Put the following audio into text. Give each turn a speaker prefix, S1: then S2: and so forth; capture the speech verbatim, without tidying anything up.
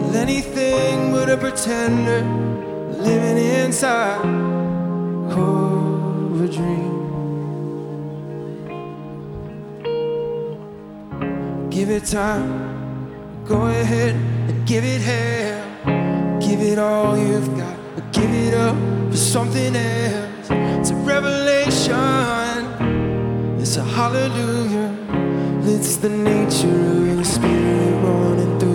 S1: anything but a pretender living inside of a dream. Give it time, go ahead and give it hell. Give it all you've got, or give it up for something else. It's a revelation, it's a hallelujah. It's the nature of the Spirit.